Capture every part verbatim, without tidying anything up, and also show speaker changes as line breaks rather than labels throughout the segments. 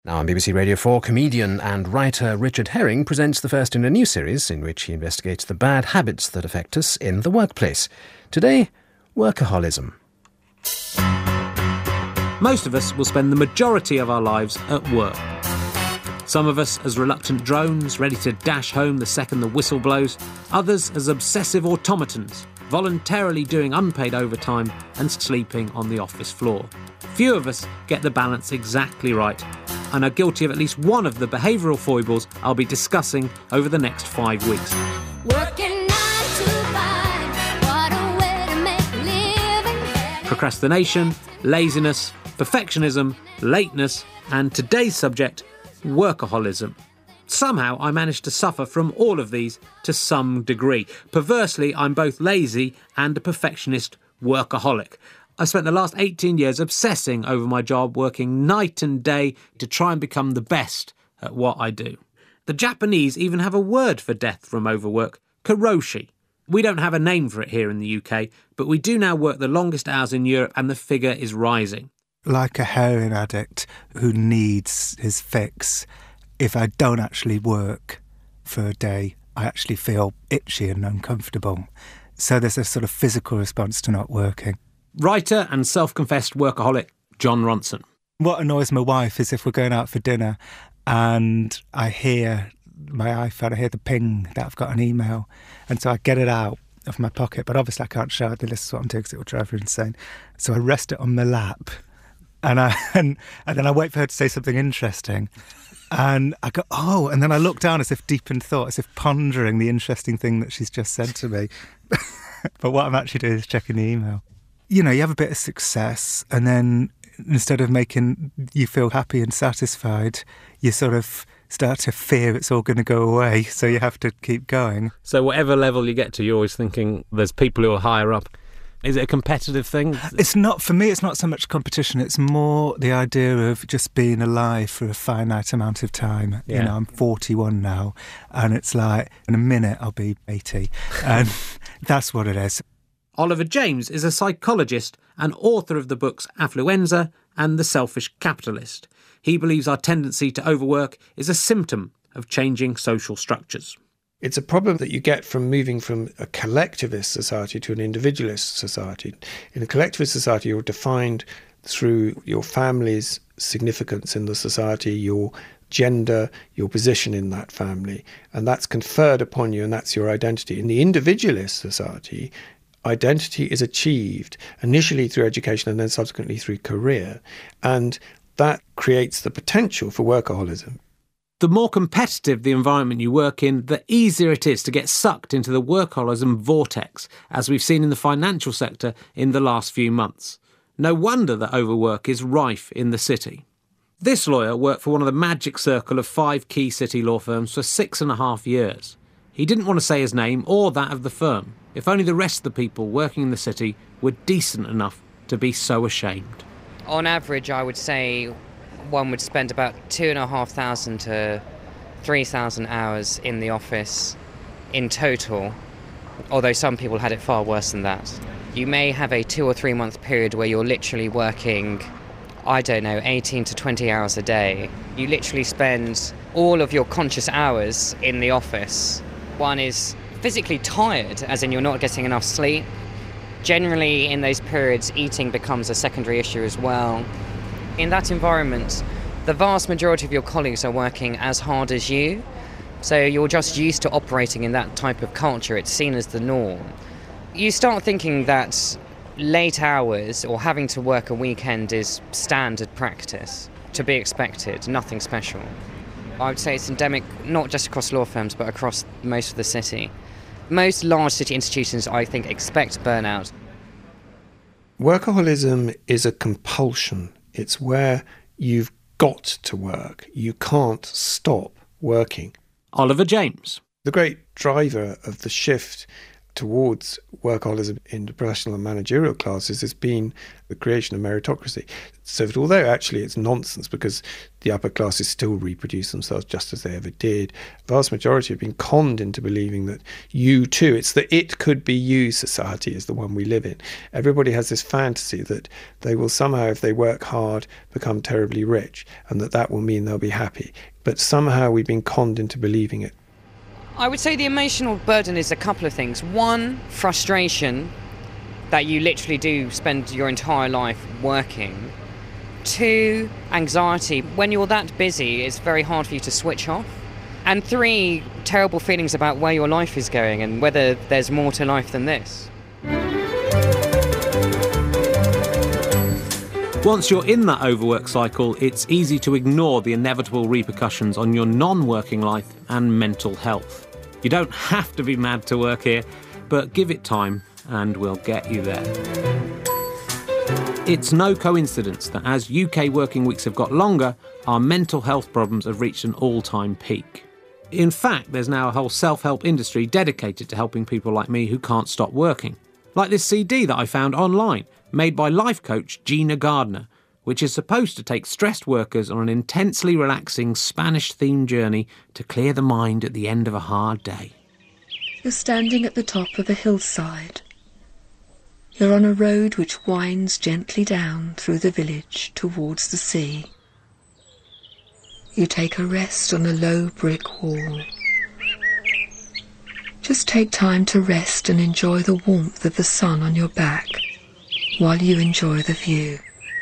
Now on B B C Radio four, comedian and writer Richard Herring presents the first in a new series in which he investigates the bad habits that affect us in the workplace. Today, workaholism.
Most of us will spend the majority of our lives at work. Some of us as reluctant drones, ready to dash home the second the whistle blows. Others as obsessive automatons, voluntarily doing unpaid overtime and sleeping on the office floor. Few of us get the balance exactly right and are guilty of at least one of the behavioural foibles I'll be discussing over the next five weeks.
Working nine to five, what a way to make a living.
Procrastination, laziness, perfectionism, lateness, and today's subject, workaholism. Somehow I managed to suffer from all of these to some degree. Perversely, I'm both lazy and a perfectionist workaholic. I spent the last eighteen years obsessing over my job, working night and day to try and become the best at what I do. The Japanese even have a word for death from overwork, karoshi. We don't have a name for it here in the U K, but we do now work the longest hours in Europe and the figure is rising.
Like a heroin addict who needs his fix, if I don't actually work for a day, I actually feel itchy and uncomfortable. So there's a sort of physical response to not working.
Writer and self-confessed workaholic Jon Ronson.
What annoys my wife is if we're going out for dinner and I hear my iPhone, I hear the ping that I've got an email, and so I get it out of my pocket, but obviously I can't show her that this is what I'm doing because it will drive her insane. So I rest it on my lap and I and, and then I wait for her to say something interesting. And I go, oh, and then I look down as if deep in thought, as if pondering the interesting thing that she's just said to me. But what I'm actually doing is checking the email. You know, you have a bit of success and then instead of making you feel happy and satisfied, you sort of start to fear it's all going to go away, so you have to keep going.
So whatever level you get to, you're always thinking there's people who are higher up. Is it a competitive thing?
It's not, for me, it's not so much competition. It's more the idea of just being alive for a finite amount of time.
Yeah.
You know, I'm forty-one now, and it's like, in a minute, I'll be eighty. And that's what it is.
Oliver James is a psychologist and author of the books Affluenza and The Selfish Capitalist. He believes our tendency to overwork is a symptom of changing social structures.
It's a problem that you get from moving from a collectivist society to an individualist society. In a collectivist society, you're defined through your family's significance in the society, your gender, your position in that family, and that's conferred upon you and that's your identity. In the individualist society, identity is achieved initially through education and then subsequently through career, and that creates the potential for workaholism.
The more competitive the environment you work in, the easier it is to get sucked into the workaholism vortex, as we've seen in the financial sector in the last few months. No wonder that overwork is rife in the city. This lawyer worked for one of the magic circle of five key city law firms for six and a half years. He didn't want to say his name or that of the firm, if only the rest of the people working in the city were decent enough to be so ashamed.
On average, I would say one would spend about two and a half thousand to three thousand hours in the office in total, although some people had it far worse than that. You may have a two or three month period where you're literally working, I don't know, eighteen to twenty hours a day. You literally spend all of your conscious hours in the office. One is physically tired, as in you're not getting enough sleep. Generally, in those periods, eating becomes a secondary issue as well. In that environment, the vast majority of your colleagues are working as hard as you, so you're just used to operating in that type of culture. It's seen as the norm. You start thinking that late hours or having to work a weekend is standard practice, to be expected, nothing special. I would say it's endemic not just across law firms but across most of the city. Most large city institutions, I think, expect burnout.
Workaholism is a compulsion. It's where you've got to work. You can't stop working.
Oliver James.
The great driver of the shift towards workaholism in the professional and managerial classes has been the creation of meritocracy. So that although actually it's nonsense because the upper classes still reproduce themselves just as they ever did, the vast majority have been conned into believing that you too, it's the it could be you society is the one we live in. Everybody has this fantasy that they will somehow, if they work hard, become terribly rich, and that that will mean they'll be happy. But somehow we've been conned into believing it.
I would say the emotional burden is a couple of things. One, frustration that you literally do spend your entire life working. Two, anxiety. When you're that busy, it's very hard for you to switch off. And three, terrible feelings about where your life is going and whether there's more to life than this.
Once you're in that overwork cycle, it's easy to ignore the inevitable repercussions on your non-working life and mental health. You don't have to be mad to work here, but give it time and we'll get you there. It's no coincidence that as U K working weeks have got longer, our mental health problems have reached an all-time peak. In fact, there's now a whole self-help industry dedicated to helping people like me who can't stop working. Like this C D that I found online, made by life coach Gina Gardner, which is supposed to take stressed workers on an intensely relaxing Spanish-themed journey to clear the mind at the end of a hard day.
You're standing at the top of a hillside. You're on a road which winds gently down through the village towards the sea. You take a rest on a low brick wall. Just take time to rest and enjoy the warmth of the sun on your back while you enjoy the view.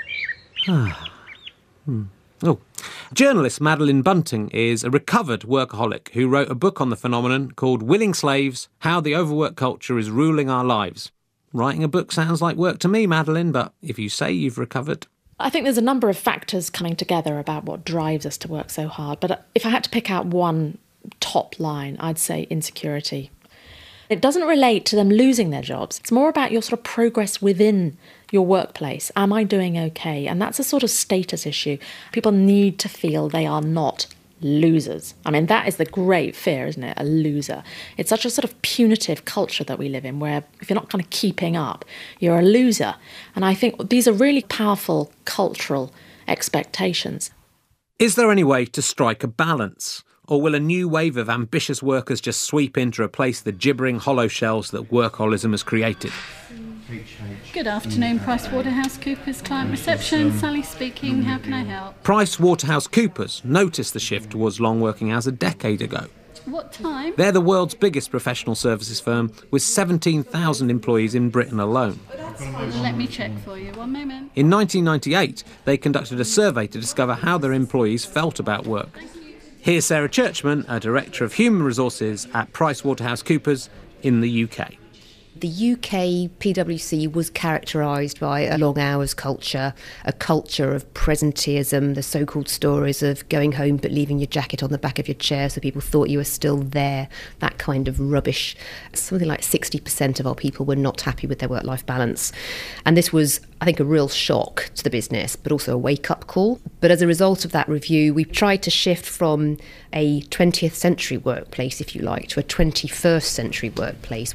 Ah. Hmm. Oh. Journalist Madeline Bunting is a recovered workaholic who wrote a book on the phenomenon called Willing Slaves, How the Overwork Culture is Ruling Our Lives. Writing a book sounds like work to me, Madeline, but if you say you've recovered...
I think there's a number of factors coming together about what drives us to work so hard, but if I had to pick out one top line, I'd say insecurity. It doesn't relate to them losing their jobs. It's more about your sort of progress within your workplace. Am I doing okay? And that's a sort of status issue. People need to feel they are not losers. I mean, that is the great fear, isn't it? A loser. It's such a sort of punitive culture that we live in, where if you're not kind of keeping up, you're a loser. And I think these are really powerful cultural expectations.
Is there any way to strike a balance? Or will a new wave of ambitious workers just sweep in to replace the gibbering hollow shells that workaholism has created?
Good afternoon, PricewaterhouseCoopers Client Reception. Sally speaking. How can I help?
PricewaterhouseCoopers noticed the shift towards long working hours a decade ago.
What time?
They're the world's biggest professional services firm with seventeen thousand employees in Britain alone.
Let me check for you. One moment.
In nineteen ninety-eight, they conducted a survey to discover how their employees felt about work. Here's Sarah Churchman, a Director of Human Resources at PricewaterhouseCoopers in the U K.
The U K P W C was characterised by a long hours culture, a culture of presenteeism, the so-called stories of going home but leaving your jacket on the back of your chair so people thought you were still there, that kind of rubbish. Something like sixty percent of our people were not happy with their work-life balance. And this was, I think, a real shock to the business, but also a wake-up call. But as a result of that review, we tried to shift from a twentieth century workplace, if you like, to a twenty-first century workplace.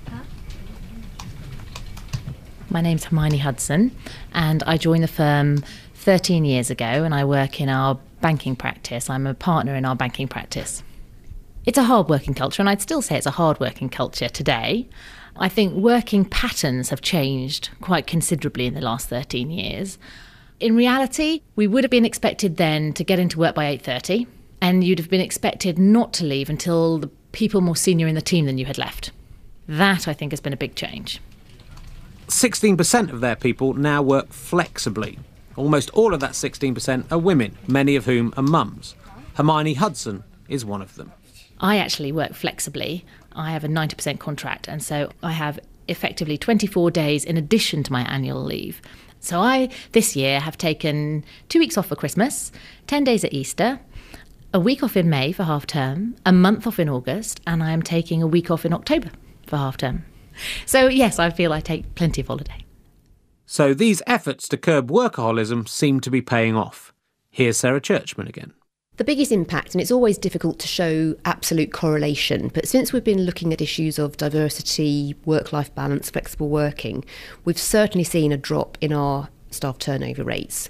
My name's Hermione Hudson, and I joined the firm thirteen years ago, and I work in our banking practice. I'm a partner in our banking practice. It's a hard-working culture, and I'd still say it's a hard-working culture today. I think working patterns have changed quite considerably in the last thirteen years. In reality, we would have been expected then to get into work by eight thirty, and you'd have been expected not to leave until the people more senior in the team than you had left. That, I think, has been a big change.
sixteen percent of their people now work flexibly. Almost all of that sixteen percent are women, many of whom are mums. Hermione Hudson is one of them.
I actually work flexibly. I have a ninety percent contract, and so I have effectively twenty-four days in addition to my annual leave. So I, this year, have taken two weeks off for Christmas, ten days at Easter, a week off in May for half term, a month off in August, and I am taking a week off in October for half term. So yes, I feel I take plenty of holiday.
So these efforts to curb workaholism seem to be paying off. Here's Sarah Churchman again.
The biggest impact, and it's always difficult to show absolute correlation, but since we've been looking at issues of diversity, work-life balance, flexible working, we've certainly seen a drop in our staff turnover rates.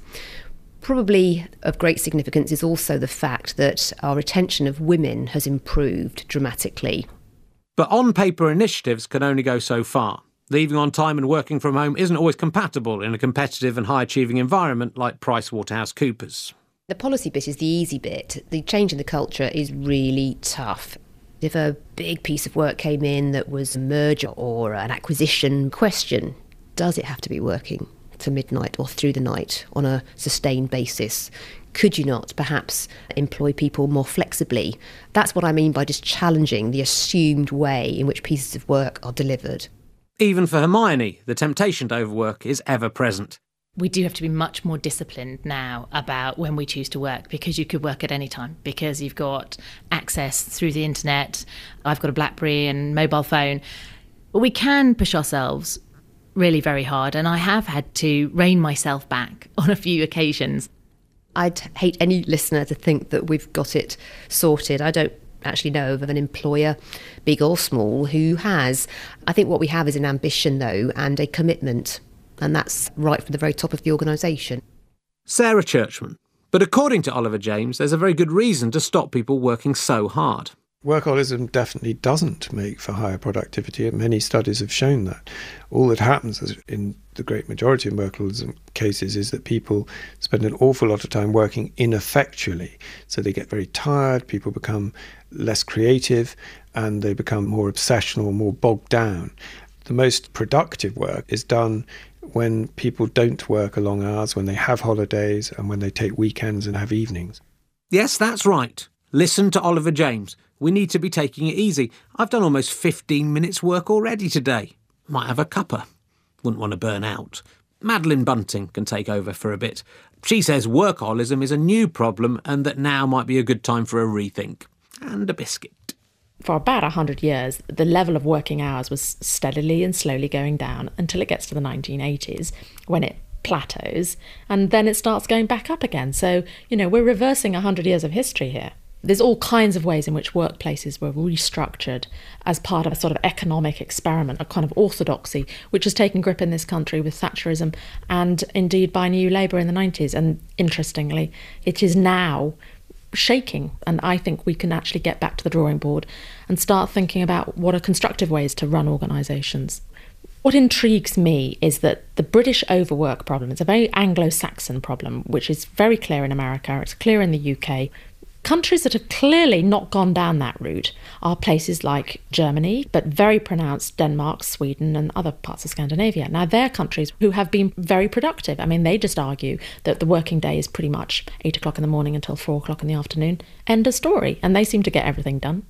Probably of great significance is also the fact that our retention of women has improved dramatically.
But on-paper initiatives can only go so far. Leaving on time and working from home isn't always compatible in a competitive and high-achieving environment like PricewaterhouseCoopers.
The policy bit is the easy bit. The change in the culture is really tough. If a big piece of work came in that was a merger or an acquisition question, does it have to be working to midnight or through the night on a sustained basis? Could you not perhaps employ people more flexibly? That's what I mean by just challenging the assumed way in which pieces of work are delivered.
Even for Hermione, the temptation to overwork is ever present.
We do have to be much more disciplined now about when we choose to work, because you could work at any time, because you've got access through the internet. I've got a BlackBerry and mobile phone. But we can push ourselves really very hard, and I have had to rein myself back on a few occasions.
I'd hate any listener to think that we've got it sorted. I don't actually know of an employer, big or small, who has. I think what we have is an ambition, though, and a commitment. And that's right from the very top of the organisation.
Sarah Churchman. But according to Oliver James, there's a very good reason to stop people working so hard.
Workaholism definitely doesn't make for higher productivity, and many studies have shown that. All that happens is, in the great majority of workaholism cases, is that people spend an awful lot of time working ineffectually. So they get very tired, people become less creative, and they become more obsessional, more bogged down. The most productive work is done when people don't work a long hours, when they have holidays, and when they take weekends and have evenings.
Yes, that's right. Listen to Oliver James. We need to be taking it easy. I've done almost fifteen minutes work already today. Might have a cuppa. Wouldn't want to burn out. Madeline Bunting can take over for a bit. She says workaholism is a new problem and that now might be a good time for a rethink. And a biscuit.
For about one hundred years, the level of working hours was steadily and slowly going down until it gets to the nineteen eighties, when it plateaus, and then it starts going back up again. So, you know, we're reversing one hundred years of history here. There's all kinds of ways in which workplaces were restructured as part of a sort of economic experiment, a kind of orthodoxy, which has taken grip in this country with Thatcherism and indeed by New Labour in the nineties. And interestingly, it is now shaking, and I think we can actually get back to the drawing board and start thinking about what are constructive ways to run organisations. What intrigues me is that the British overwork problem is a very Anglo-Saxon problem, which is very clear in America, it's clear in the U K. Countries that have clearly not gone down that route are places like Germany, but very pronounced Denmark, Sweden and other parts of Scandinavia. Now, they're countries who have been very productive. I mean, they just argue that the working day is pretty much eight o'clock in the morning until four o'clock in the afternoon. End of story. And they seem to get everything done.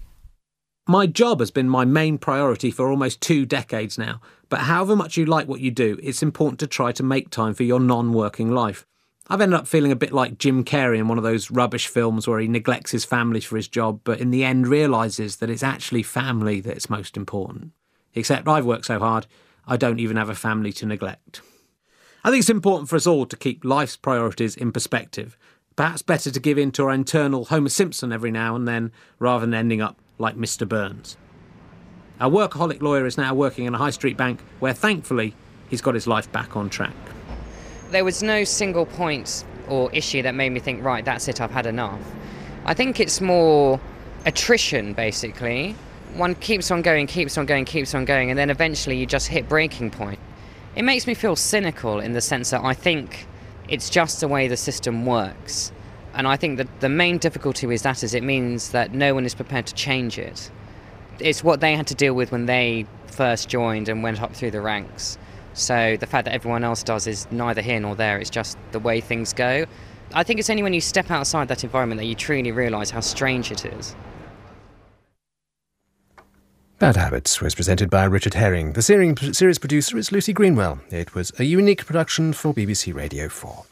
My job has been my main priority for almost two decades now. But however much you like what you do, it's important to try to make time for your non-working life. I've ended up feeling a bit like Jim Carrey in one of those rubbish films where he neglects his family for his job, but in the end realises that it's actually family that's most important. Except I've worked so hard, I don't even have a family to neglect. I think it's important for us all to keep life's priorities in perspective. Perhaps better to give in to our internal Homer Simpson every now and then, rather than ending up like Mister Burns. Our workaholic lawyer is now working in a high street bank where, thankfully, he's got his life back on track.
There was no single point or issue that made me think, right, that's it, I've had enough. I think it's more attrition, basically. One keeps on going, keeps on going, keeps on going, and then eventually you just hit breaking point. It makes me feel cynical in the sense that I think it's just the way the system works. And I think that the main difficulty with that is it means that no one is prepared to change it. It's what they had to deal with when they first joined and went up through the ranks. So the fact that everyone else does is neither here nor there. It's just the way things go. I think it's only when you step outside that environment that you truly realise how strange it is.
Bad Habits was presented by Richard Herring. The series producer is Lucy Greenwell. It was a unique production for B B C Radio four.